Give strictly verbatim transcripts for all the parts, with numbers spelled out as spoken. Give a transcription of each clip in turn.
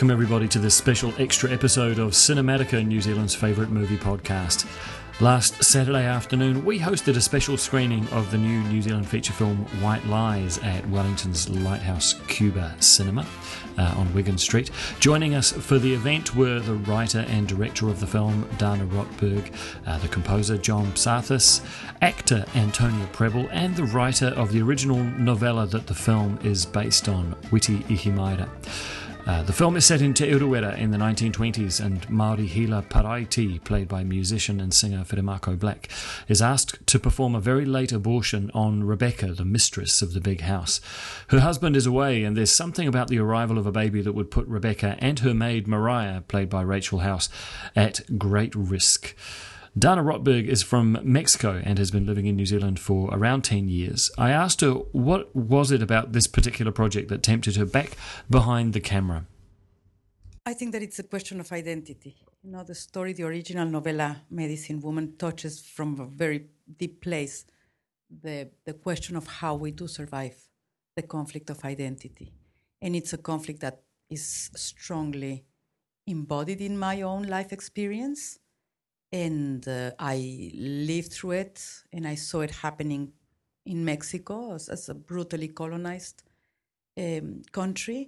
Welcome everybody to this special extra episode of Cinematica, New Zealand's favourite movie podcast. Last Saturday afternoon we hosted a special screening of the new New Zealand feature film White Lies at Wellington's Lighthouse Cuba Cinema uh, on Wigan Street. Joining us for the event were the writer and director of the film Dana Rotberg, uh, the composer John Psathis, actor Antonia Prebble, and the writer of the original novella that the film is based on, Witi Ihimaera. Uh, the film is set in Te Urewera in the nineteen twenties, and Māori Hila Paraiti, played by musician and singer Whirimako Black, is asked to perform a very late abortion on Rebecca, the mistress of the big house. Her husband is away, and there's something about the arrival of a baby that would put Rebecca and her maid Mariah, played by Rachel House, at great risk. Dana Rotberg is from Mexico and has been living in New Zealand for around ten years. I asked her what was it about this particular project that tempted her back behind the camera. I think that it's a question of identity. You know, the story, the original novella, Medicine Woman, touches from a very deep place the, the question of how we do survive the conflict of identity. And it's a conflict that is strongly embodied in my own life experience. And uh, I lived through it, and I saw it happening in Mexico as, as a brutally colonized um, country.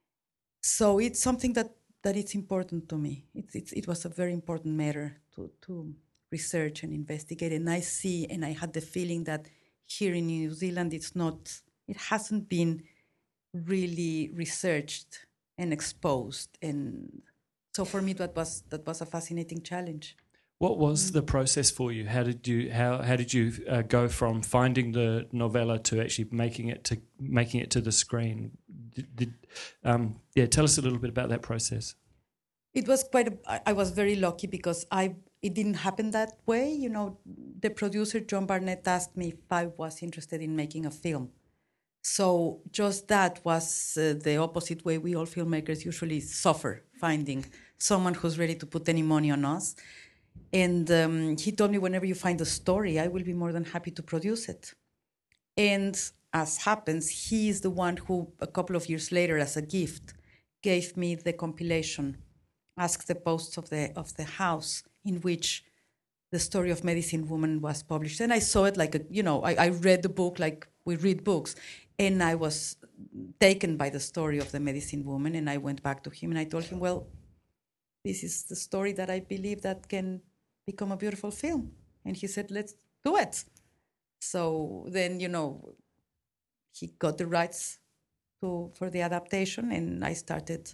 So it's something that, that it's important to me. It's, it's, it was a very important matter to, to research and investigate. And I see, and I had the feeling that here in New Zealand, it's not, it hasn't been really researched and exposed. And so for me, that was that was a fascinating challenge. What was the process for you? How did you how how did you uh, go from finding the novella to actually making it to making it to the screen? Did, did, um, yeah, tell us a little bit about that process. It was quite. A, I was very lucky because I it didn't happen that way. You know, the producer John Barnett asked me if I was interested in making a film. So just that was uh, the opposite way we all filmmakers usually suffer, finding someone who's ready to put any money on us. And um, he told me, whenever you find a story, I will be more than happy to produce it. And as happens, he is the one who, a couple of years later, as a gift, gave me the compilation, Ask the Posts of the of the House, in which the story of Medicine Woman was published. And I saw it like, a, you know, I, I read the book like we read books. And I was taken by the story of the Medicine Woman. And I went back to him and I told him, well, this is the story that I believe that can become a beautiful film. And he said, let's do it. So then, you know, he got the rights to for the adaptation, and I started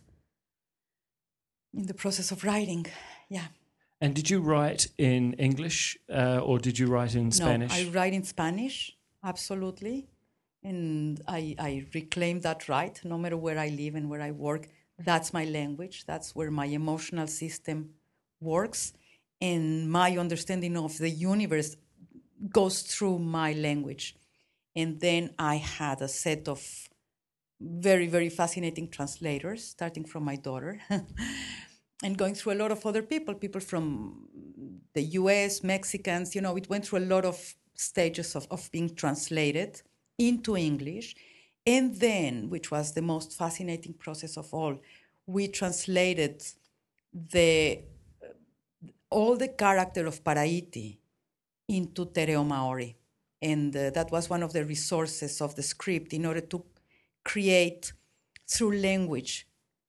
in the process of writing. Yeah. And did you write in English uh, or did you write in Spanish? No, I write in Spanish, absolutely. And I, I reclaim that right, no matter where I live and where I work. That's my language. That's where my emotional system works. And my understanding of the universe goes through my language. And then I had a set of very, very fascinating translators, starting from my daughter, and going through a lot of other people, people from the U S, Mexicans. You know, it went through a lot of stages of, of being translated into English. And then, which was the most fascinating process of all, we translated the all the character of Paraiti into Te Reo Maori. And uh, that was one of the resources of the script in order to create, through language,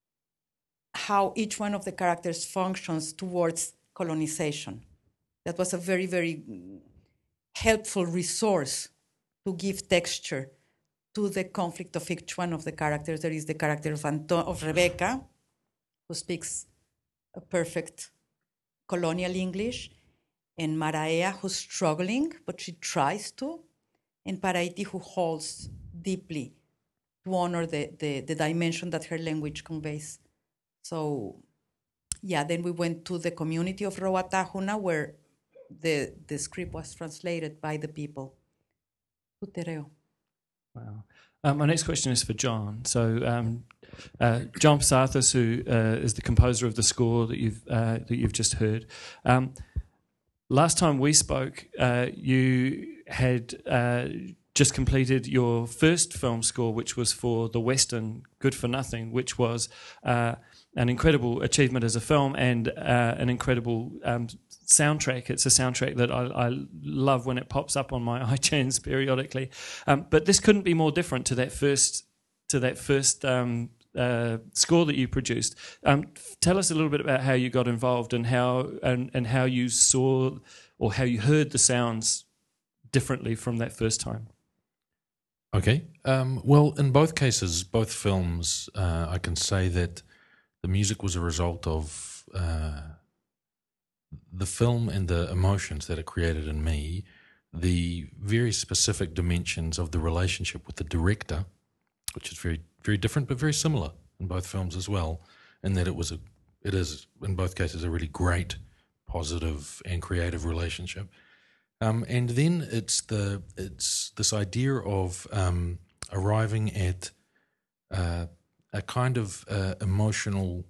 how each one of the characters functions towards colonization. That was a very, very helpful resource to give texture to the conflict of each one of the characters. There is the character of, Anto- of Rebecca, who speaks a perfect colonial English, and Mariah, who's struggling, but she tries to, and Paraiti, who holds deeply to honor the, the, the dimension that her language conveys. So, yeah, then we went to the community of Rowatahuna, where the, the script was translated by the people to Te Reo. Wow. Um, my next question is for John. So, um, uh, John Psathis, who uh, is the composer of the score that you've uh, that you've just heard. Um, last time we spoke, uh, you had uh, just completed your first film score, which was for the Western Good for Nothing, which was uh, an incredible achievement as a film and uh, an incredible um, soundtrack. It's a soundtrack that I, I love when it pops up on my iTunes periodically. Um, but this couldn't be more different to that first to that first um, uh, score that you produced. Um, tell us a little bit about how you got involved and how and, and how you saw or how you heard the sounds differently from that first time. Okay. Um, well, in both cases, both films, uh, I can say that the music was a result of uh, the film and the emotions that it created in me, the very specific dimensions of the relationship with the director, which is very, very different but very similar in both films as well, in that it was a, it is in both cases a really great, positive and creative relationship. Um, and then it's the it's this idea of um, arriving at uh, a kind of uh, emotional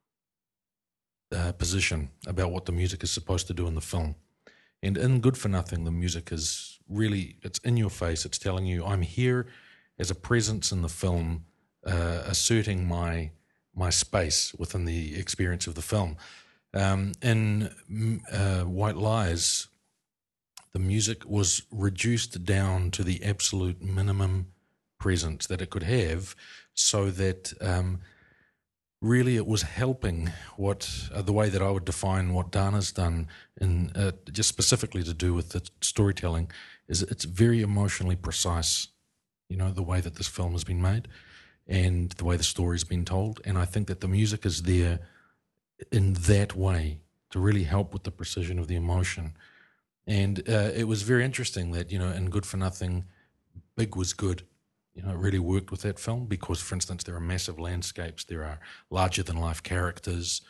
uh, position about what the music is supposed to do in the film. And in Good for Nothing, the music is really, it's in your face. It's telling you, I'm here as a presence in the film, uh, asserting my my space within the experience of the film. Um, in uh, White Lies, the music was reduced down to the absolute minimum presence that it could have, so that um, really it was helping what uh, the way that I would define what Dana's done, in uh, just specifically to do with the storytelling, is it's very emotionally precise. You know, the way that this film has been made and the way the story's been told. And I think that the music is there in that way to really help with the precision of the emotion. And uh, it was very interesting that, you know, in Good for Nothing, big was good. You know, it really worked with that film because, for instance, there are massive landscapes, there are larger-than-life characters,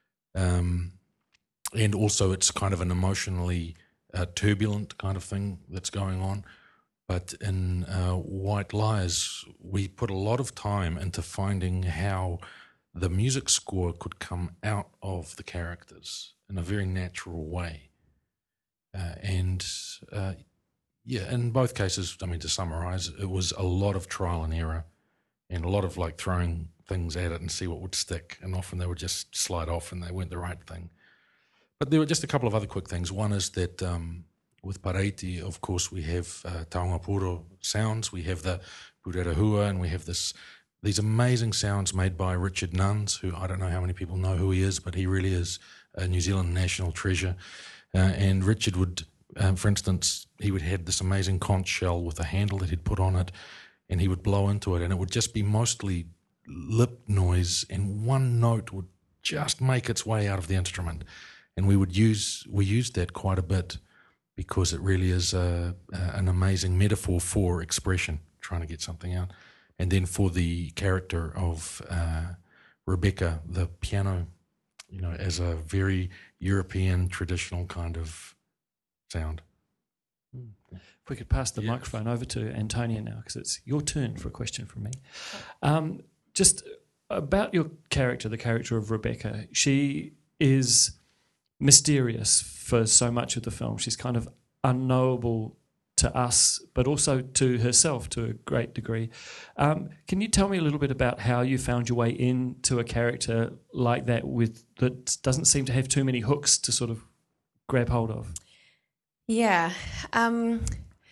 um, and also it's kind of an emotionally uh, turbulent kind of thing that's going on. But in uh, White Lies, we put a lot of time into finding how the music score could come out of the characters in a very natural way. Uh, and, uh, yeah, in both cases, I mean, to summarize, it was a lot of trial and error and a lot of, like, throwing things at it and see what would stick. And often they would just slide off and they weren't the right thing. But there were just a couple of other quick things. One is that um, with Paraiti, of course, we have uh, Taongapuro sounds. We have the Purerahua, and we have this these amazing sounds made by Richard Nuns, who I don't know how many people know who he is, but he really is a New Zealand national treasure. Uh, and Richard would, uh, for instance, he would have this amazing conch shell with a handle that he'd put on it, and he would blow into it, and it would just be mostly lip noise, and one note would just make its way out of the instrument. And we would use we used that quite a bit because it really is a, a, an amazing metaphor for expression, trying to get something out. And then for the character of uh, Rebecca, the piano, you know, as a very European traditional kind of sound. If we could pass the Yeah. microphone over to Antonia now, because it's your turn for a question from me. Um, just about your character, the character of Rebecca, she is mysterious for so much of the film. She's kind of unknowable to us, but also to herself to a great degree. Um, can you tell me a little bit about how you found your way into a character like that with that doesn't seem to have too many hooks to sort of grab hold of? Yeah. Um,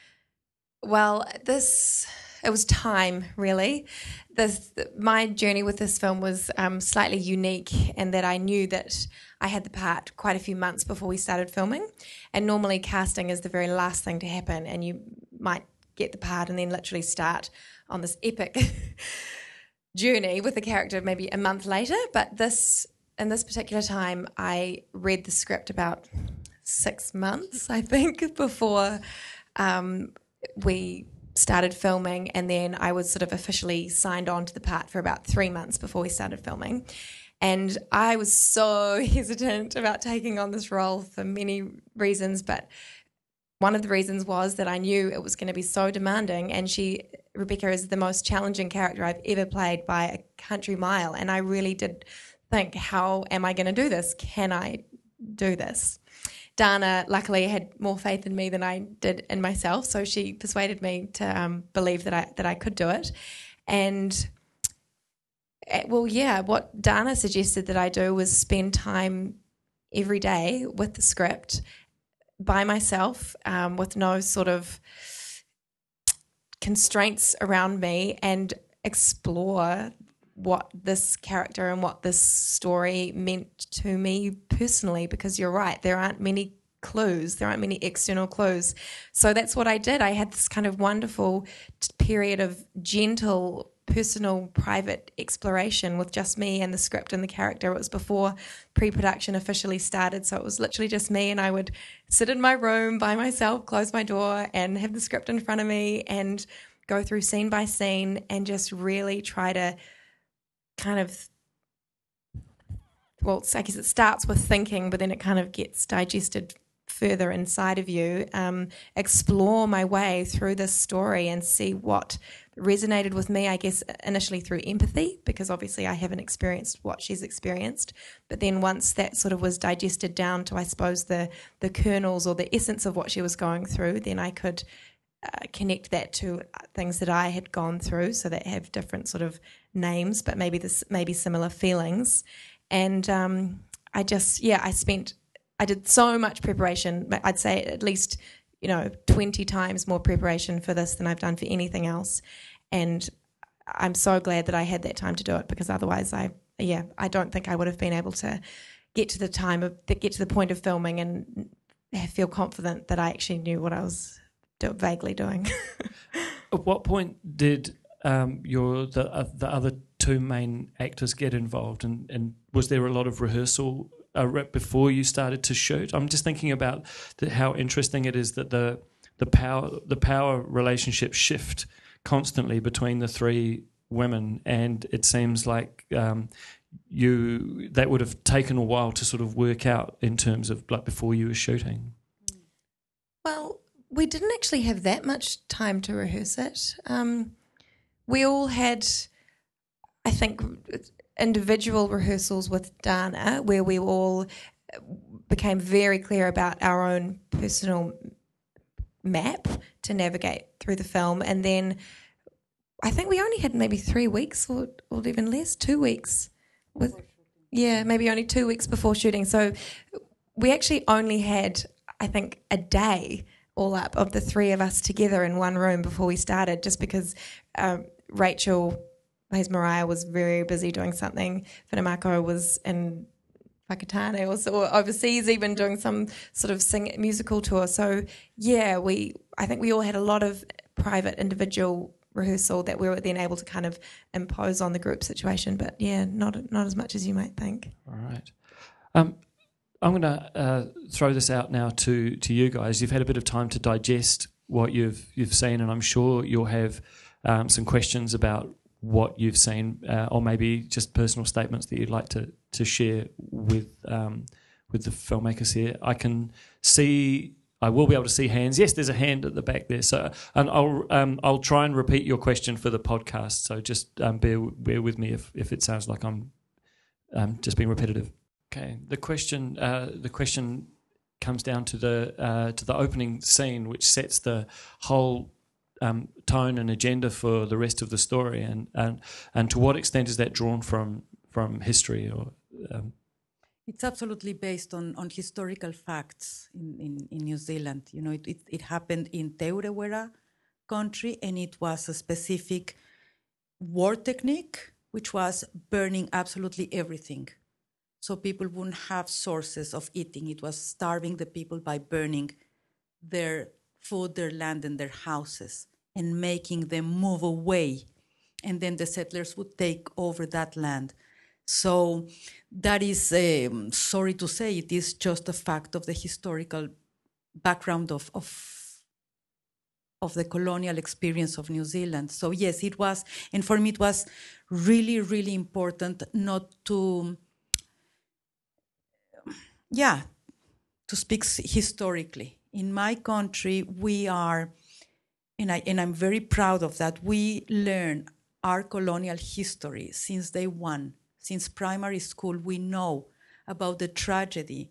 well, this, it was time, really. This, my journey with this film was um, slightly unique in that I knew that I had the part quite a few months before we started filming. And normally casting is the very last thing to happen, and you might get the part and then literally start on this epic journey with the character maybe a month later. But this, in this particular time, I read the script about six months, I think, before um, we started filming, and then I was sort of officially signed on to the part for about three months before we started filming. And I was so hesitant about taking on this role for many reasons, but one of the reasons was that I knew it was going to be so demanding, and she, Rebecca, is the most challenging character I've ever played by a country mile, and I really did think, how am I going to do this? Can I do this? Dana, luckily, had more faith in me than I did in myself, so she persuaded me to um, believe that I that I could do it. And Uh, Well, yeah, what Dana suggested that I do was spend time every day with the script by myself, um, with no sort of constraints around me, and explore what this character and what this story meant to me personally, because you're right, there aren't many clues, there aren't many external clues. So that's what I did. I had this kind of wonderful period of gentle, personal, private exploration with just me and the script and the character. It was before pre-production officially started, so it was literally just me, and I would sit in my room by myself, close my door, and have the script in front of me and go through scene by scene and just really try to kind of, well, I guess it starts with thinking, but then it kind of gets digested further inside of you, um, explore my way through this story and see what resonated with me, I guess, initially through empathy, because obviously I haven't experienced what she's experienced. But then once that sort of was digested down to, I suppose, the, the kernels or the essence of what she was going through, then I could uh, connect that to things that I had gone through, so that have different sort of names, but maybe this maybe similar feelings. And um, I just, yeah, I spent, I did so much preparation. I'd say at least, you know, twenty times more preparation for this than I've done for anything else. And I'm so glad that I had that time to do it, because otherwise I, yeah, I don't think I would have been able to get to the time of, get to the point of filming and feel confident that I actually knew what I was do, vaguely doing. At what point did um, your the uh, the other two main actors get involved, and, and was there a lot of rehearsal uh, before you started to shoot? I'm just thinking about the, how interesting it is that the the power the power relationships shift constantly between the three women, and it seems like um, you that would have taken a while to sort of work out in terms of like before you were shooting. Well, we didn't actually have that much time to rehearse it. Um, we all had, I think, individual rehearsals with Dana where we all became very clear about our own personal map to navigate through the film. And then I think we only had maybe three weeks or, or even less, two weeks. with Yeah, maybe only two weeks before shooting. So we actually only had, I think, a day all up of the three of us together in one room before we started, just because um, Rachel, who's Mariah, was very busy doing something. Whanamako was in Whakatane or, so, or overseas, even doing some sort of sing musical tour. So yeah, we I think we all had a lot of private individual rehearsal that we were then able to kind of impose on the group situation. But yeah, not not as much as you might think. All right. Um, I'm going to uh, throw this out now to, to you guys. You've had a bit of time to digest what you've you've seen, and I'm sure you'll have um, some questions about what you've seen, uh, or maybe just personal statements that you'd like to to share with um, with the filmmakers here. I can see, I will be able to see hands. Yes, there's a hand at the back there. So, and I'll um, I'll try and repeat your question for the podcast. So just um, bear bear with me if if it sounds like I'm um, just being repetitive. Okay, the question uh, the question comes down to the uh, to the opening scene, which sets the whole um, tone and agenda for the rest of the story, and and and to what extent is that drawn from from history or? Um... It's absolutely based on, on historical facts in, in, in New Zealand. You know, it, it, it happened in Te Urewera country, and it was a specific war technique, which was burning absolutely everything. So people wouldn't have sources of eating. It was starving the people by burning their food, their land, and their houses, and making them move away. And then the settlers would take over that land. So that is, um, sorry to say, it is just a fact of the historical background of, of, of the colonial experience of New Zealand. So yes, it was, and for me it was really, really important not to, yeah, to speak historically. In my country, we are, and, I, and I'm very proud of that, we learn our colonial history since day one. Since primary school, we know about the tragedy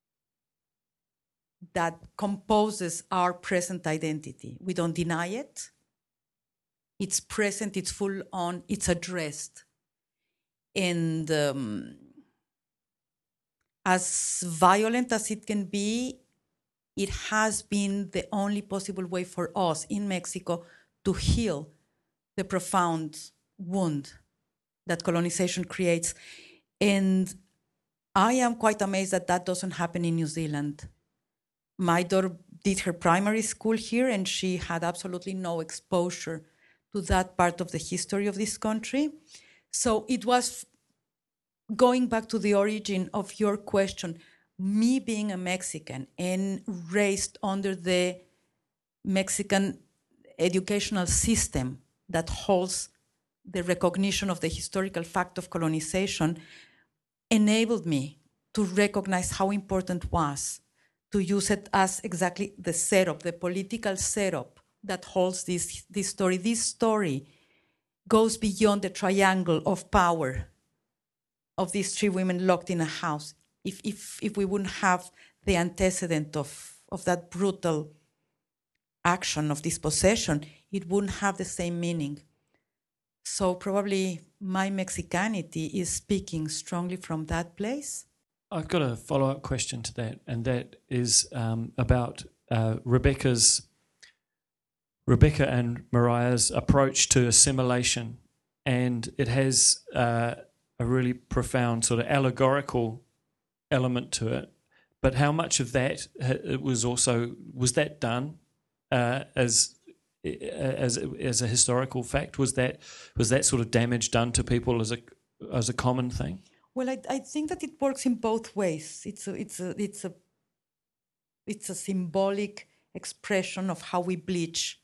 that composes our present identity. We don't deny it. It's present, it's full on, it's addressed. And um, as violent as it can be, it has been the only possible way for us in Mexico to heal the profound wound that colonization creates. And I am quite amazed that that doesn't happen in New Zealand. My daughter did her primary school here, and she had absolutely no exposure to that part of the history of this country. So it was, going back to the origin of your question, me being a Mexican and raised under the Mexican educational system that holds the recognition of the historical fact of colonization, enabled me to recognize how important it was to use it as exactly the setup, the political setup that holds this, this story. This story goes beyond the triangle of power of these three women locked in a house. If, if, if we wouldn't have the antecedent of, of that brutal action of dispossession, it wouldn't have the same meaning. So probably my Mexicanity is speaking strongly from that place. I've got a follow-up question to that, and that is um, about uh, Rebecca's, Rebecca and Mariah's approach to assimilation, and it has uh, a really profound sort of allegorical element to it. But how much of that it was also was that done uh, as as as a historical fact? Was that was that sort of damage done to people as a as a common thing? Well, I, I think that it works in both ways. It's a, it's a, it's a, it's a symbolic expression of how we bleach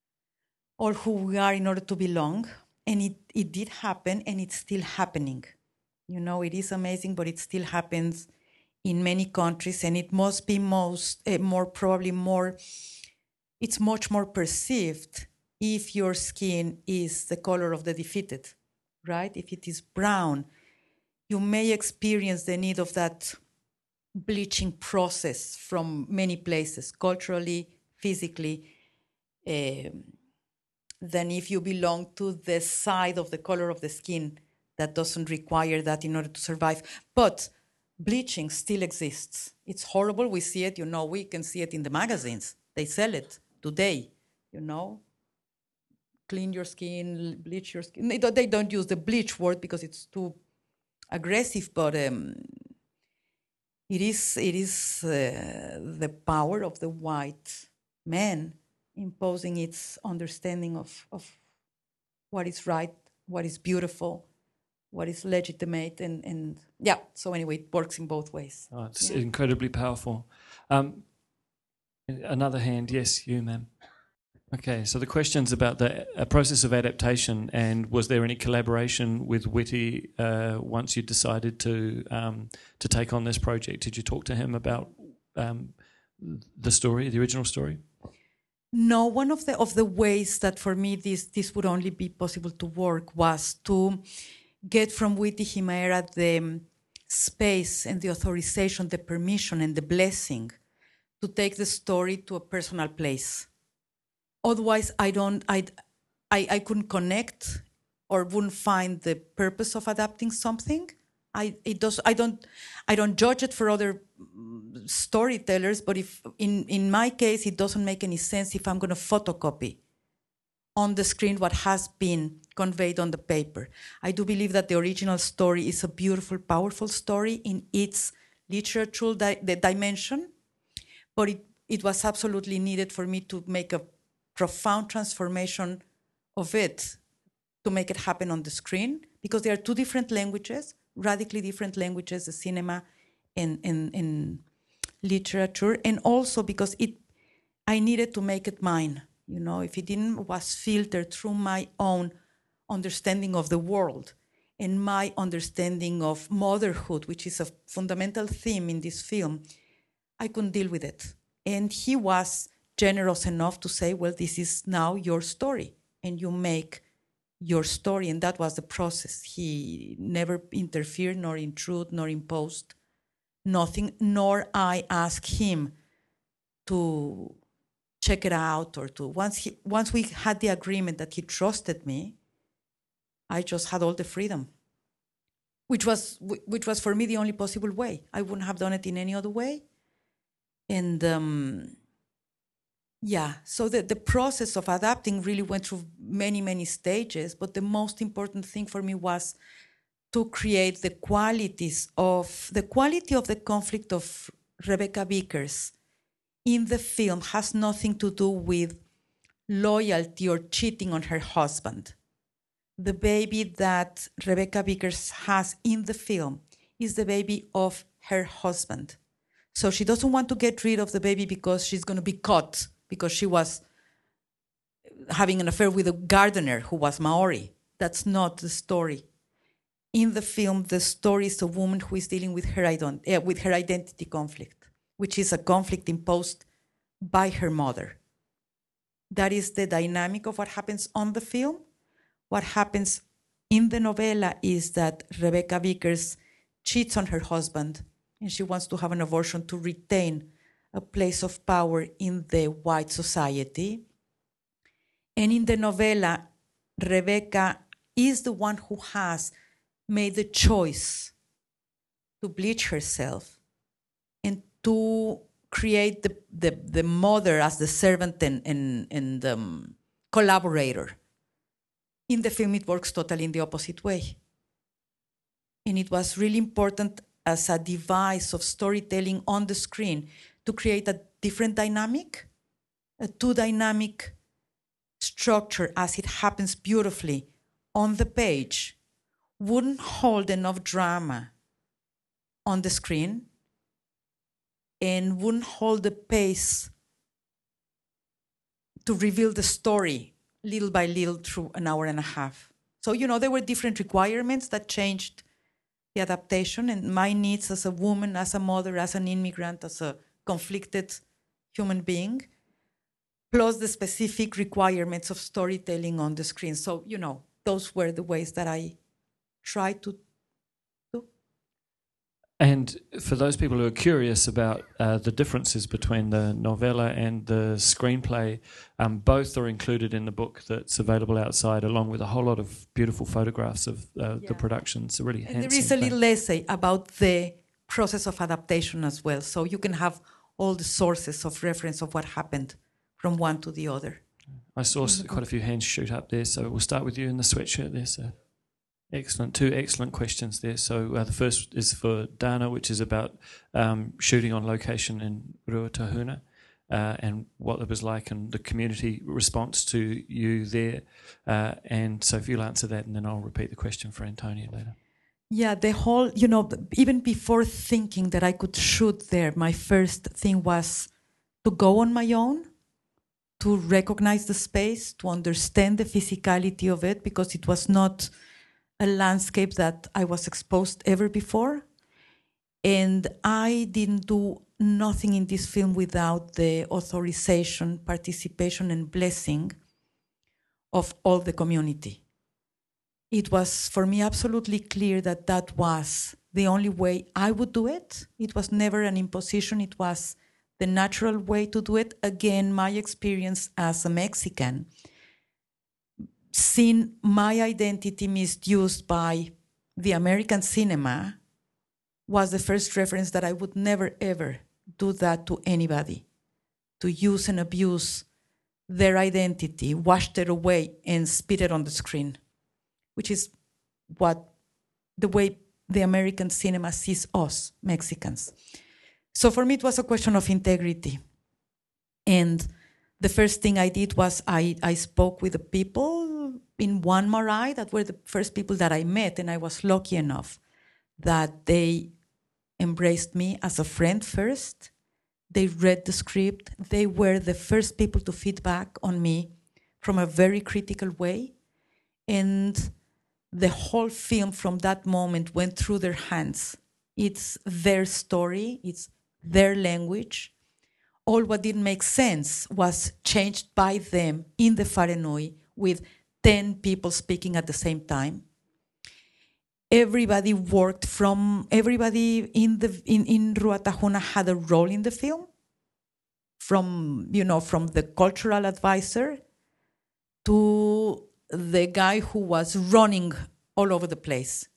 or who we are in order to belong. And it, it did happen, and it's still happening. You know, it is amazing, but it still happens in many countries, and it must be most, uh, more probably more, it's much more perceived if your skin is the color of the defeated, right? If it is brown, you may experience the need of that bleaching process from many places, culturally, physically, um, than if you belong to the side of the color of the skin that doesn't require that in order to survive. But bleaching still exists. It's horrible. We see it, you know, we can see it in the magazines. They sell it today, you know. Clean your skin, bleach your skin. They don't use the bleach word because it's too aggressive, but um, it is it is uh, the power of the white man imposing its understanding of, of what is right, what is beautiful, what is legitimate, and, and yeah, so anyway, it works in both ways. Oh, it's yeah. incredibly powerful. Um, another hand, yes, you, ma'am. Okay, so the question's about the uh, process of adaptation, and was there any collaboration with Witi uh, once you decided to um, to take on this project? Did you talk to him about um, the story, the original story? No, one of the of the ways that for me this this would only be possible to work was to get from Witi Himera the um, space and the authorization, the permission and the blessing to take the story to a personal place. Otherwise, I don't, I, I, I couldn't connect or wouldn't find the purpose of adapting something. I, it does, I don't, I don't judge it for other storytellers, but if in, in my case, it doesn't make any sense if I'm going to photocopy on the screen what has been conveyed on the paper. I do believe that the original story is a beautiful, powerful story in its literatural di- the dimension, but it, it was absolutely needed for me to make a profound transformation of it to make it happen on the screen, because there are two different languages, radically different languages, the cinema and, and, and literature, and also because it, I needed to make it mine. You know, if it didn't was filtered through my own understanding of the world and my understanding of motherhood, which is a fundamental theme in this film, I couldn't deal with it. And he was generous enough to say, well, this is now your story, and you make your story. And that was the process. He never interfered, nor intrude, nor imposed nothing, nor I asked him to check it out or to, once he, once we had the agreement that he trusted me, I just had all the freedom which was which was for me the only possible way. I wouldn't have done it in any other way. And um, yeah, so the, the process of adapting really went through many, many stages, but the most important thing for me was to create the qualities of, the quality of the conflict of Rebecca Vickers in the film has nothing to do with loyalty or cheating on her husband. The baby that Rebecca Vickers has in the film is the baby of her husband. So she doesn't want to get rid of the baby because she's going to be caught because she was having an affair with a gardener who was Maori. That's not the story. In the film, the story is a woman who is dealing with her, ident- uh, with her identity conflict, which is a conflict imposed by her mother. That is the dynamic of what happens on the film. What happens in the novella is that Rebecca Vickers cheats on her husband, and she wants to have an abortion to retain a place of power in the white society. And in the novella, Rebecca is the one who has made the choice to bleach herself and to create the, the, the mother as the servant and, and, and um, collaborator. In the film, it works totally in the opposite way. And it was really important as a device of storytelling on the screen to create a different dynamic, a two-dynamic structure as it happens beautifully on the page, wouldn't hold enough drama on the screen and wouldn't hold the pace to reveal the story little by little through an hour and a half. So, you know, there were different requirements that changed the adaptation, and my needs as a woman, as a mother, as an immigrant, as a conflicted human being, plus the specific requirements of storytelling on the screen. So, you know, those were the ways that I tried to do. And for those people who are curious about uh, the differences between the novella and the screenplay, um, both are included in the book that's available outside, along with a whole lot of beautiful photographs of uh, yeah. the production. It's a really and handsome there is a thing. little essay about the process of adaptation as well, so you can have all the sources of reference of what happened from one to the other. I saw quite a few hands shoot up there, so we'll start with you in the sweatshirt there, sir. Excellent. Two excellent questions there. So uh, the first is for Dana, which is about um, shooting on location in Ruatahuna uh, and what it was like and the community response to you there. Uh, and so if you'll answer that, and then I'll repeat the question for Antonia later. Yeah, the whole, you know, even before thinking that I could shoot there, my first thing was to go on my own, to recognize the space, to understand the physicality of it, because it was not a landscape that I was exposed ever before. And I didn't do nothing in this film without the authorization, participation, and blessing of all the community. It was, for me, absolutely clear that that was the only way I would do it. It was never an imposition. It was the natural way to do it. Again, my experience as a Mexican, seeing my identity misused by the American cinema was the first reference that I would never, ever do that to anybody, to use and abuse their identity, wash it away, and spit it on the screen, which is what the way the American cinema sees us, Mexicans. So for me, it was a question of integrity. And the first thing I did was I, I spoke with the people in One Marae that were the first people that I met, and I was lucky enough that they embraced me as a friend first. They read the script. They were the first people to feedback on me from a very critical way. And the whole film from that moment went through their hands. It's their story. It's their language. All what didn't make sense was changed by them in the Wharenui with ten people speaking at the same time. Everybody worked from, everybody in the in, in Ruatahuna had a role in the film. From, you know, from the cultural advisor to the guy who was running all over the place,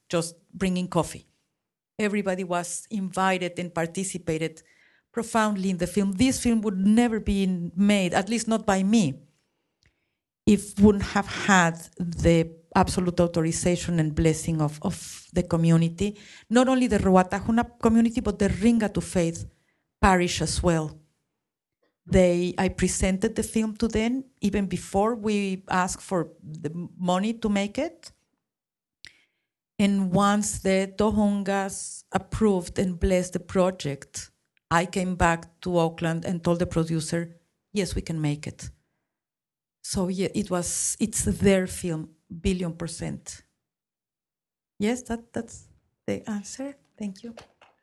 just bringing coffee. Everybody was invited and participated profoundly in the film. This film would never be made, at least not by me, if wouldn't have had the absolute authorization and blessing of, of the community, not only the Roatahuna community, but the Ringatu Faith parish as well. They, I presented the film to them even before we asked for the money to make it. And once the Tohongas approved and blessed the project, I came back to Oakland and told the producer, yes, we can make it. So yeah, it was, it's their film, billion percent. Yes, that, that's the answer. Thank you.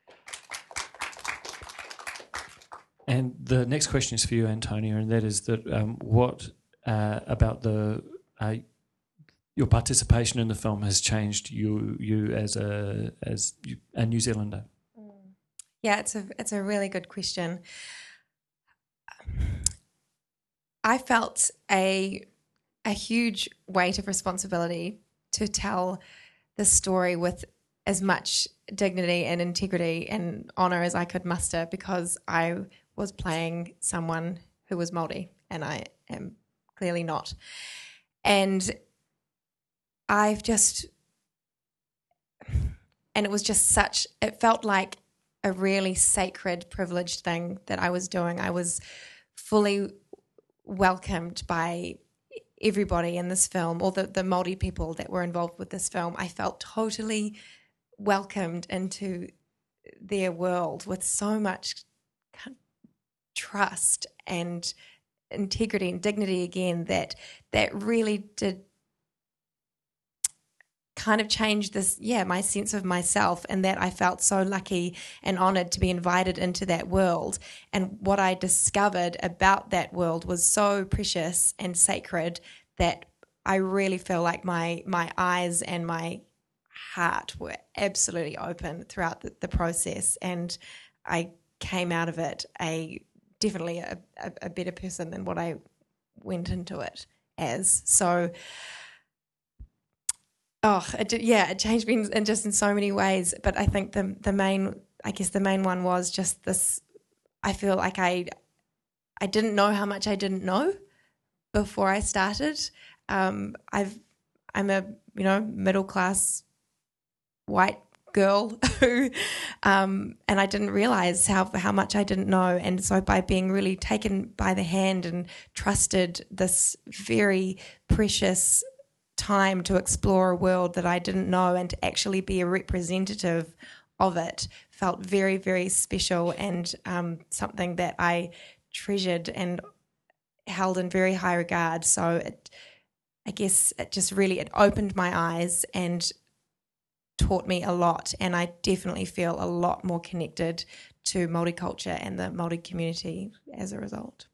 And the next question is for you, Antonia, and that is that um, what uh, about the uh, your participation in the film has changed you you as a as a New Zealander? Yeah, it's a it's a really good question. I felt a a huge weight of responsibility to tell the story with as much dignity and integrity and honour as I could muster, because I was playing someone who was Māori and I am clearly not. And I've just, and it was just such, it felt like a really sacred, privileged thing that I was doing. I was fully welcomed by everybody in this film, all the, the Māori people that were involved with this film. I felt totally welcomed into their world with so much trust and integrity and dignity again that that really did kind of change this, yeah, my sense of myself, and that I felt so lucky and honoured to be invited into that world. And what I discovered about that world was so precious and sacred that I really feel like my my eyes and my heart were absolutely open throughout the, the process, and I came out of it a definitely a, a, a better person than what I went into it as. So, oh, it did, yeah, it changed me in, in just in so many ways. But I think the the main, I guess the main one was just this. I feel like I, I didn't know how much I didn't know before I started. Um, I've, I'm a you know middle class white girl who, um, and I didn't realize how how much I didn't know. And so by being really taken by the hand and trusted this very precious time to explore a world that I didn't know and to actually be a representative of it felt very, very special, and um, something that I treasured and held in very high regard. So it, I guess it just really, it opened my eyes and taught me a lot, and I definitely feel a lot more connected to Māori culture and the Māori community as a result.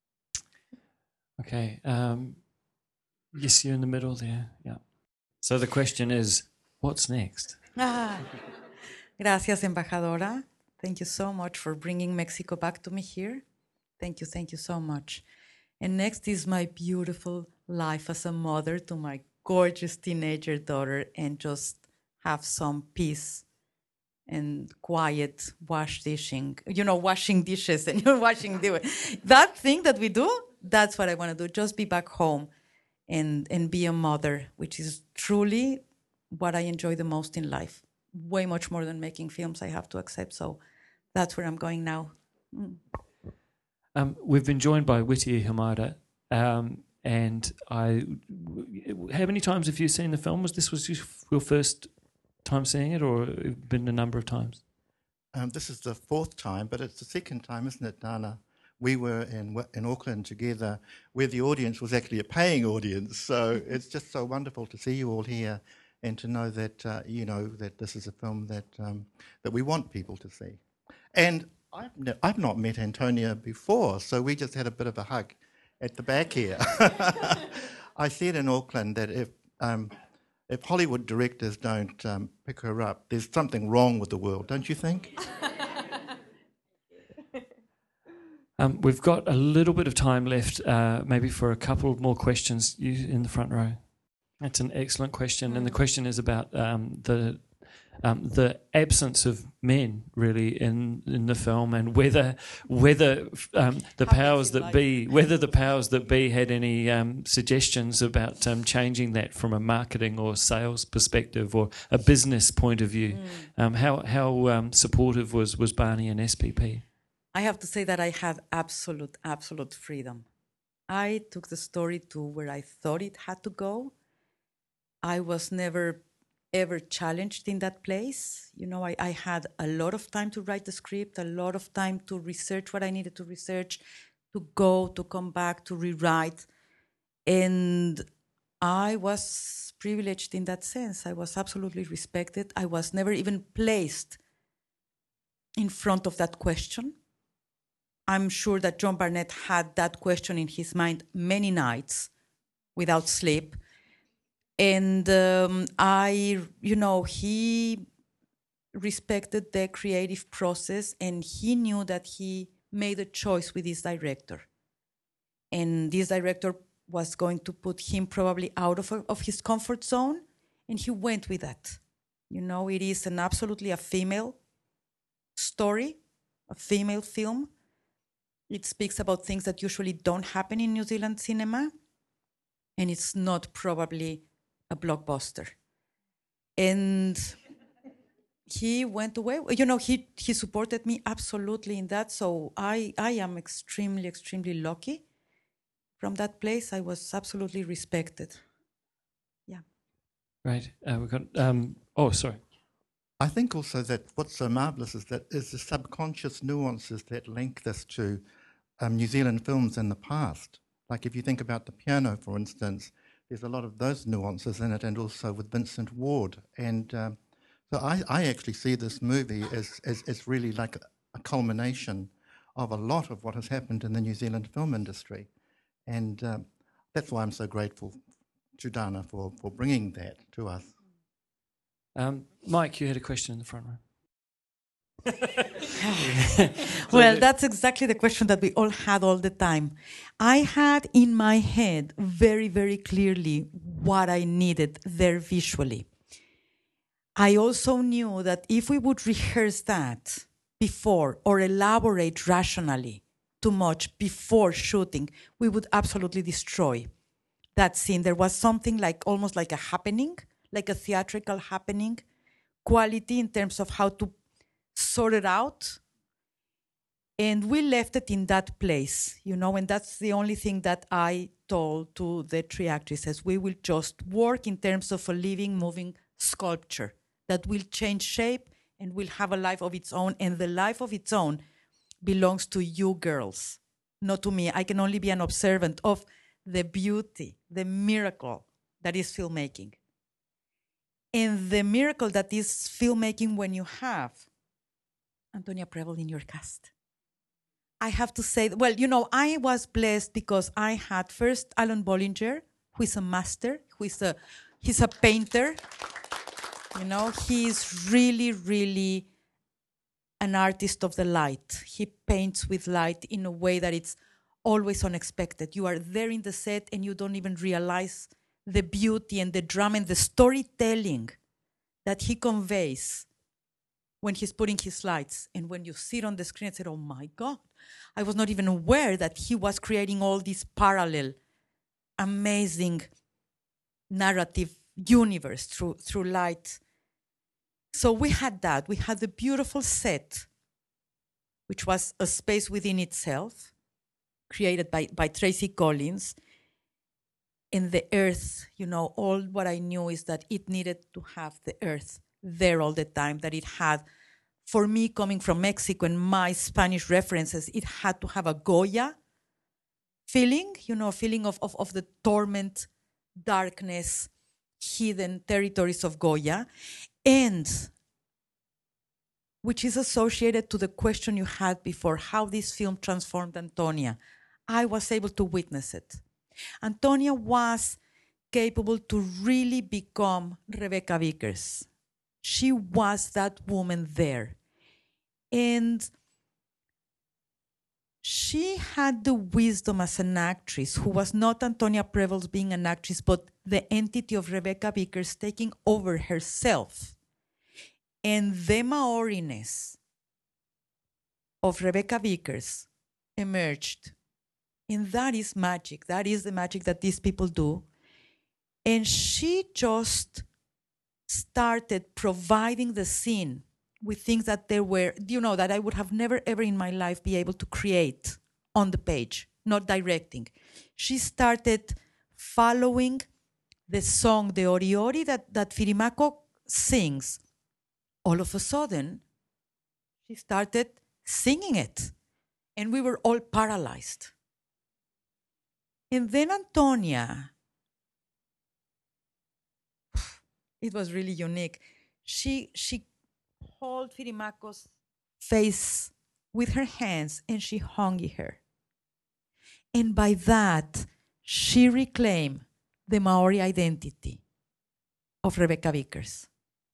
Okay. Um, yes, you're in the middle there. Yeah. So the question is, what's next? Ah, gracias, embajadora. Thank you so much for bringing Mexico back to me here. Thank you, thank you so much. And next is my beautiful life as a mother to my gorgeous teenager daughter, and just have some peace and quiet wash dishing, you know, washing dishes and you're washing the that thing that we do, that's what I want to do. Just be back home and, and be a mother, which is truly what I enjoy the most in life. Way much more than making films, I have to accept. So that's where I'm going now. Mm. Um, we've been joined by Whittier Hamada, um, and I. How many times have you seen the film? Was this was your first time seeing it, or been a number of times? Um, this is the fourth time, but it's the second time, isn't it, Dana? We were in in Auckland together, where the audience was actually a paying audience. So it's just so wonderful to see you all here, and to know that uh, you know that this is a film that um, that we want people to see. And I've ne- I've not met Antonia before, so we just had a bit of a hug at the back here. I said in Auckland that if um, if Hollywood directors don't um, pick her up, there's something wrong with the world, don't you think? Um, we've got a little bit of time left, uh, maybe for a couple more questions. You in the front row. That's an excellent question, and the question is about um, the um, the absence of men really in, in the film, and whether whether um, the How powers makes it that be whether the powers that be had any um, suggestions about um, changing that from a marketing or sales perspective or a business point of view. Mm. Um, how how um, supportive was was Barney and S P P? I have to say that I had absolute absolute freedom. I took the story to where I thought it had to go. I was never, ever challenged in that place. You know, I, I had a lot of time to write the script, a lot of time to research what I needed to research, to go, to come back, to rewrite. And I was privileged in that sense. I was absolutely respected. I was never even placed in front of that question. I'm sure that John Barnett had that question in his mind many nights without sleep. And um, I, you know, he respected the creative process, and he knew that he made a choice with his director. And this director was going to put him probably out of, of his comfort zone, and he went with that. You know, it is an absolutely a female story, a female film. It speaks about things that usually don't happen in New Zealand cinema, and it's not probably a blockbuster. And he went away. You know, he, he supported me absolutely in that. So I, I am extremely, extremely lucky. From that place, I was absolutely respected. Yeah. Right. Uh, we've got. Um, oh, sorry. I think also that what's so marvellous is that is the subconscious nuances that link this to um, New Zealand films in the past. Like if you think about The Piano, for instance, there's a lot of those nuances in it, and also with Vincent Ward. And um, so I, I actually see this movie as, as, as really like a, a culmination of a lot of what has happened in the New Zealand film industry. And um, that's why I'm so grateful to Dana for, for bringing that to us. Um, Mike, you had a question in the front row. Well, that's exactly the question that we all had all the time. I had in my head very, very clearly what I needed there visually. I also knew that if we would rehearse that before or elaborate rationally too much before shooting, we would absolutely destroy that scene. There was something like almost like a happening, like a theatrical happening quality in terms of how to sort it out. And we left it in that place, you know, and that's the only thing that I told to the three actresses. We will just work in terms of a living, moving sculpture that will change shape and will have a life of its own. And the life of its own belongs to you girls, not to me. I can only be an observant of the beauty, the miracle that is filmmaking. And the miracle that is filmmaking when you have Antonia Preble in your cast. I have to say, well, you know, I was blessed because I had first Alan Bollinger, who is a master, who is a, he's a painter. You know, he's really, really an artist of the light. He paints with light in a way that it's always unexpected. You are there in the set and you don't even realize the beauty and the drama and the storytelling that he conveys when he's putting his lights. And when you sit on the screen and say, oh my God, I was not even aware that he was creating all this parallel, amazing narrative universe through, through light. So we had that. We had the beautiful set, which was a space within itself, created by, by Tracy Collins. And the earth, you know, all what I knew is that it needed to have the earth there all the time, that it had, for me coming from Mexico and my Spanish references, it had to have a Goya feeling, you know, a feeling of, of, of the torment, darkness, hidden territories of Goya, and which is associated to the question you had before, how this film transformed Antonia. I was able to witness it. Antonia was capable to really become Rebecca Vickers. She was that woman there. And she she had the wisdom as an actress, who was not Antonia Prevost being an actress, but the entity of Rebecca Vickers taking over herself. And the Maoriness of Rebecca Vickers emerged. And that is magic. That is the magic that these people do. And she just started providing the scene with things that there were, you know, that I would have never ever in my life be able to create on the page, not directing. She started following the song, the Ori Ori that, that Firimako sings. All of a sudden, she started singing it. And we were all paralyzed. And then Antonia, it was really unique. She, she held Firimako's face with her hands and she hung her. And by that, she reclaimed the Maori identity of Rebecca Vickers.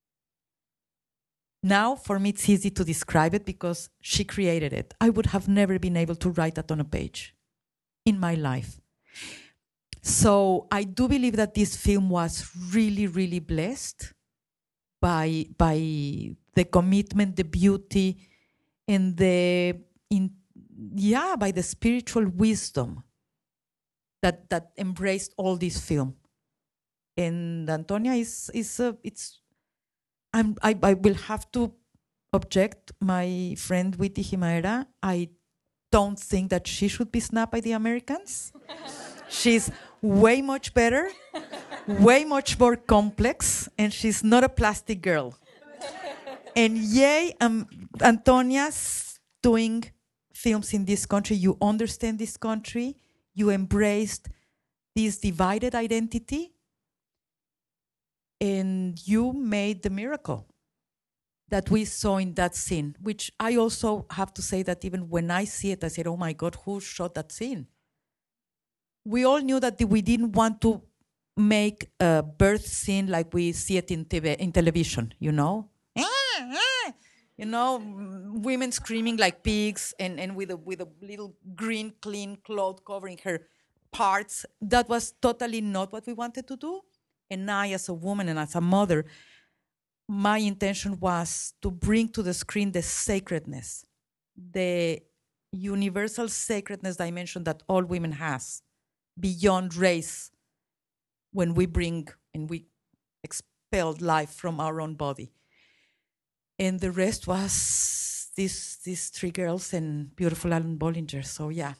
Now, for me, it's easy to describe it because she created it. I would have never been able to write that on a page in my life. So I do believe that this film was really, really blessed by, by the commitment, the beauty, and the, in, yeah, by the spiritual wisdom that, that embraced all this film. And Antonia is, is a, it's, I'm, I, I will have to object, my friend Witi Himaera. I don't think that she should be snapped by the Americans. She's way much better, way much more complex, and she's not a plastic girl. And yay, um, Antonia's doing films in this country. You understand this country. You embraced this divided identity. And you made the miracle that we saw in that scene, which I also have to say that even when I see it, I said, oh my God, who shot that scene? We all knew that we didn't want to make a birth scene like we see it in, T V, in television, you know? You know, women screaming like pigs and, and with, a, with a little green, clean cloth covering her parts. That was totally not what we wanted to do. And I, as a woman and as a mother, my intention was to bring to the screen the sacredness, the universal sacredness dimension that all women has, beyond race, when we bring and we expel life from our own body. And the rest was these these three girls and beautiful Alan Bollinger. So yeah.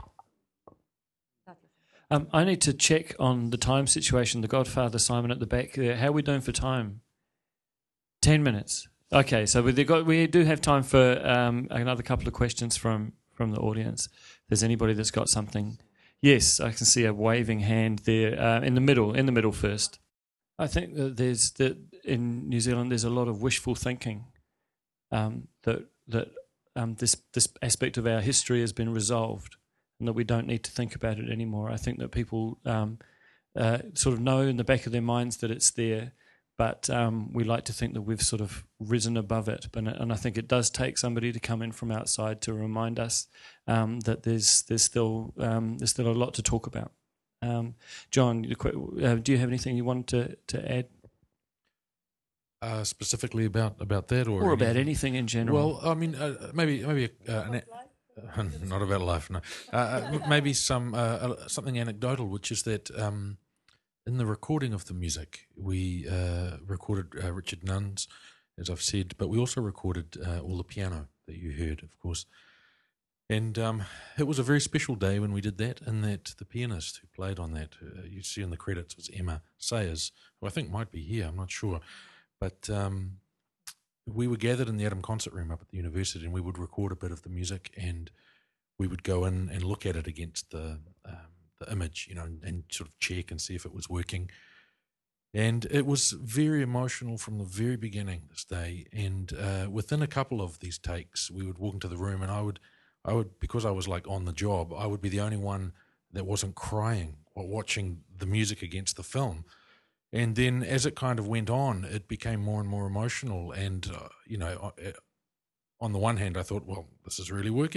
Um, I need to check on the time situation. The Godfather, Simon at the back there. How are we doing for time? Ten minutes. Okay, so we, got, we do have time for um, another couple of questions from, from the audience. If there's anybody that's got something. Yes, I can see a waving hand there uh, in the middle. In the middle first. I think that there's that in New Zealand there's a lot of wishful thinking um, that that um, this this aspect of our history has been resolved. And that we don't need to think about it anymore. I think that people um, uh, sort of know in the back of their minds that it's there, but um, we like to think that we've sort of risen above it. But, and I think it does take somebody to come in from outside to remind us um, that there's there's still um, there's still a lot to talk about. Um, John, uh, do you have anything you wanted to, to add? Uh, specifically about, about that, or, or about anything in general? Well, I mean, uh, maybe maybe uh, an. Uh, not about life, no. Uh, maybe some uh, something anecdotal, which is that um, in the recording of the music, we uh, recorded uh, Richard Nunn's, as I've said, but we also recorded uh, all the piano that you heard, of course. And um, it was a very special day when we did that, in that the pianist who played on that, uh, you see in the credits, was Emma Sayers, who I think might be here, I'm not sure. But um, we were gathered in the Adam Concert Room up at the university, and we would record a bit of the music, and we would go in and look at it against the um, the image, you know, and, and sort of check and see if it was working. And it was very emotional from the very beginning this day. And uh, within a couple of these takes, we would walk into the room, and I would, I would, because I was like on the job, I would be the only one that wasn't crying while watching the music against the film. And then as it kind of went on, it became more and more emotional. And, uh, you know, on the one hand, I thought, well, this is really working.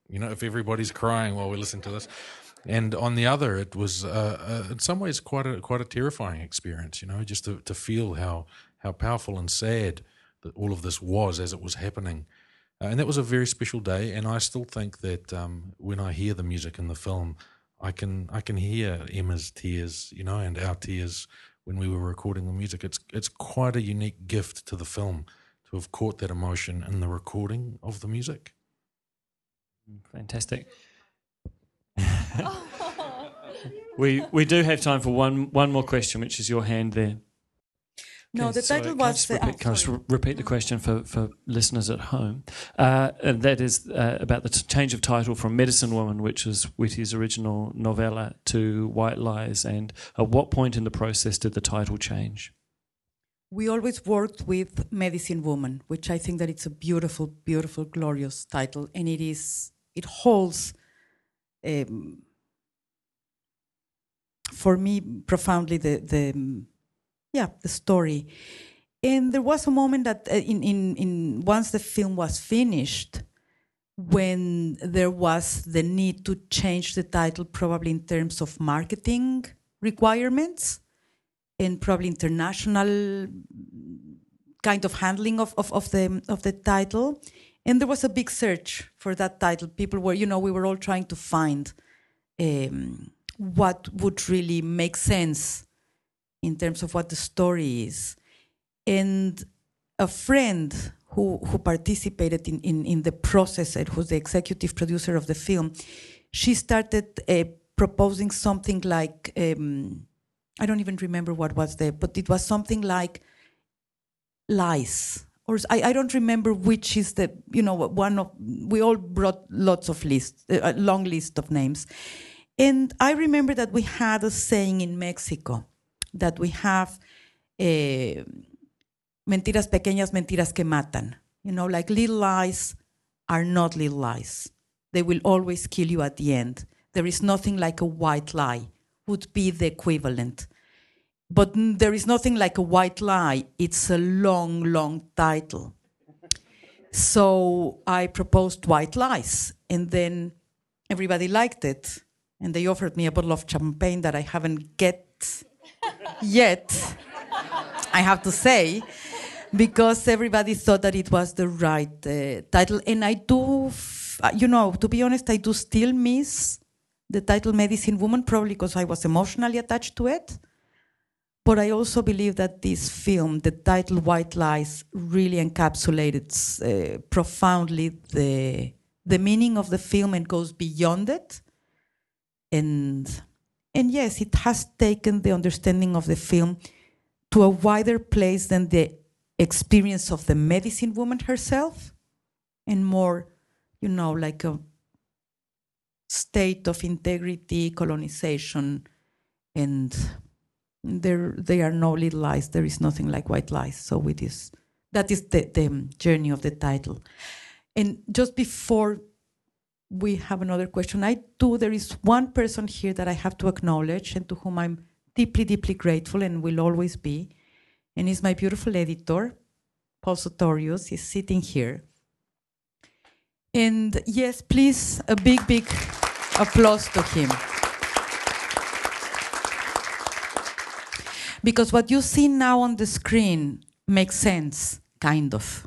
You know, if everybody's crying while we listen to this. And on the other, it was uh, uh, in some ways quite a quite a terrifying experience. You know, just to, to feel how how powerful and sad that all of this was as it was happening. Uh, and that was a very special day. And I still think that um, when I hear the music in the film, I can I can hear Emma's tears, you know, and our tears when we were recording the music. It's it's quite a unique gift to the film to have caught that emotion in the recording of the music. Fantastic. we we do have time for one one more question, which is your hand there. No, Okay, the sorry, title can I was. just the- repeat, oh, can I just sorry. re- repeat the question for, for listeners at home? Uh, and that is uh, about the t- change of title from Medicine Woman, which was Whitty's original novella, to White Lies. And at what point in the process did the title change? We always worked with Medicine Woman, which I think that it's a beautiful, beautiful, glorious title, and it is. It holds, um, for me, profoundly the the um, yeah the story. And there was a moment that uh, in, in in once the film was finished, when there was the need to change the title, probably in terms of marketing requirements and probably international kind of handling of, of, of the of the title. And there was a big search for that title. People were, you know, we were all trying to find um, what would really make sense in terms of what the story is. And a friend who, who participated in, in, in the process and who's the executive producer of the film, she started uh, proposing something like, um, I don't even remember what was there, but it was something like Lies. Or I, I don't remember which is the, you know, one of, we all brought lots of lists, a long list of names. And I remember that we had a saying in Mexico that we have, uh, mentiras pequeñas, mentiras que matan. You know, like little lies are not little lies. They will always kill you at the end. There is nothing like a white lie, would be the equivalent. But there is nothing like a white lie. It's a long, long title. So I proposed White Lies, and then everybody liked it. And they offered me a bottle of champagne that I haven't get yet, I have to say, because everybody thought that it was the right uh, title. And I do, f- you know, to be honest, I do still miss the title Medicine Woman, probably because I was emotionally attached to it. But I also believe that this film, the title White Lies, really encapsulated uh, profoundly the, the meaning of the film and goes beyond it. And, and yes, it has taken the understanding of the film to a wider place than the experience of the medicine woman herself, and more, you know, like a state of integrity, colonization, and there they are no little lies. There is nothing like white lies. So it is, that is the, the journey of the title. And just before we have another question, I do, there is one person here that I have to acknowledge and to whom I'm deeply, deeply grateful and will always be, and he's my beautiful editor, Paul Sotorius. He's sitting here. And yes, please, a big, big applause to him. Because what you see now on the screen makes sense, kind of.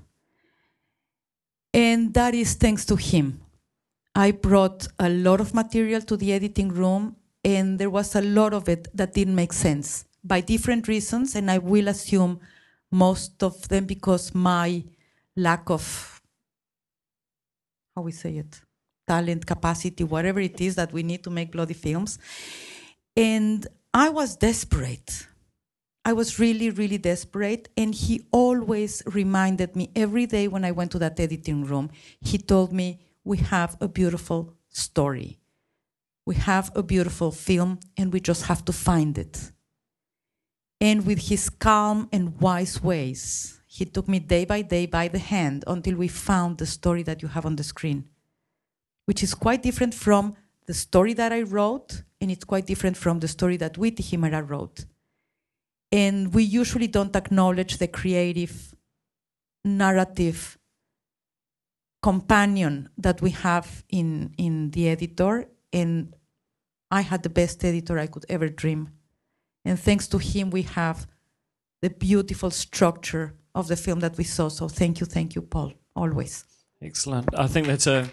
And that is thanks to him. I brought a lot of material to the editing room, and there was a lot of it that didn't make sense by different reasons, and I will assume most of them because my lack of, how we say it, talent, capacity, whatever it is that we need to make bloody films. And I was desperate. I was really, really desperate, and he always reminded me every day when I went to that editing room, he told me, we have a beautiful story. We have a beautiful film, and we just have to find it. And with his calm and wise ways, he took me day by day by the hand until we found the story that you have on the screen, which is quite different from the story that I wrote, and it's quite different from the story that Whitty Himera wrote. And we usually don't acknowledge the creative narrative companion that we have in, in the editor. And I had the best editor I could ever dream. And thanks to him, we have the beautiful structure of the film that we saw. So thank you, thank you, Paul, always. Excellent. I think that's a...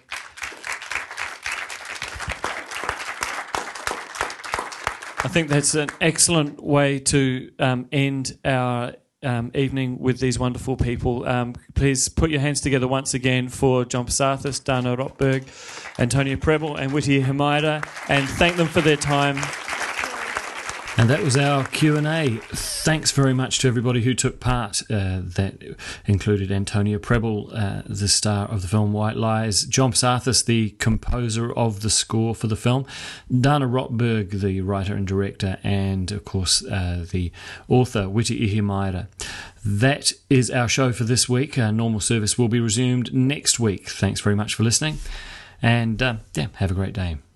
I think that's an excellent way to um, end our um, evening with these wonderful people. Um, please put your hands together once again for John Passathis, Dana Rotberg, Antonia Preble and Witi Ihimaiara, and thank them for their time. And that was our Q and A. Thanks very much to everybody who took part. Uh, that included Antonia Preble, uh, the star of the film White Lies, John Passathis, the composer of the score for the film, Dana Rotberg, the writer and director, and of course uh, the author, Witi Ihimaiara. That is our show for this week. Our normal service will be resumed next week. Thanks very much for listening, and uh, yeah, have a great day.